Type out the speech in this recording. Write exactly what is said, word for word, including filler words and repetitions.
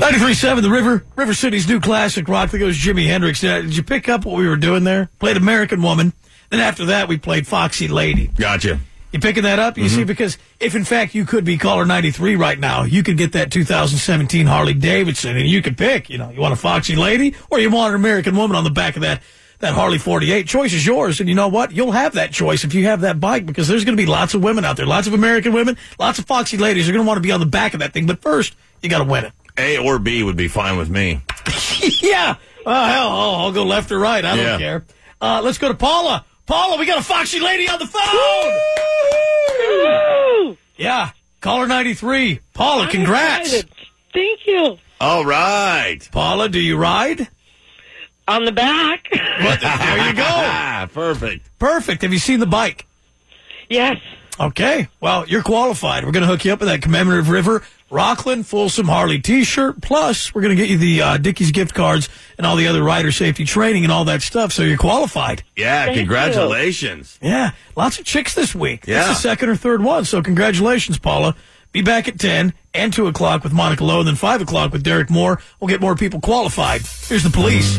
ninety-three point seven, the River, River City's new classic rock. There goes Jimi Hendrix. Uh, did you pick up what we were doing there? Played American Woman. Then after that, we played Foxy Lady. Gotcha. You picking that up? You mm-hmm. see, because if in fact you could be caller ninety-three right now, you could get that two thousand seventeen Harley Davidson, and you could pick. You know, you want a Foxy Lady or you want an American Woman on the back of that that Harley forty-eight. Choice is yours, and you know what? You'll have that choice if you have that bike, because there's going to be lots of women out there, lots of American women, lots of Foxy Ladies are going to want to be on the back of that thing. But first, you got to win it. A or B would be fine with me. Yeah. Uh, hell, I'll, I'll go left or right. I don't yeah. care. Uh, let's go to Paula. Paula, we got a Foxy Lady on the phone. Woo! Yeah. Caller ninety-three. Paula, I'm congrats. excited. Thank you. All right. Paula, do you ride? On the back. Well, there you go. Perfect. Perfect. Have you seen the bike? Yes. Okay. Well, you're qualified. We're going to hook you up with that commemorative River Rockland Folsom Harley T-shirt. Plus, we're going to get you the uh, Dickies gift cards and all the other rider safety training and all that stuff. So you're qualified. Yeah. Thank Congratulations. You. Yeah. Lots of chicks this week. Yeah. That's the second or third one. So congratulations, Paula. Be back at ten and two o'clock with Monica Lowe, and then five o'clock with Derek Moore. We'll get more people qualified. Here's the Police.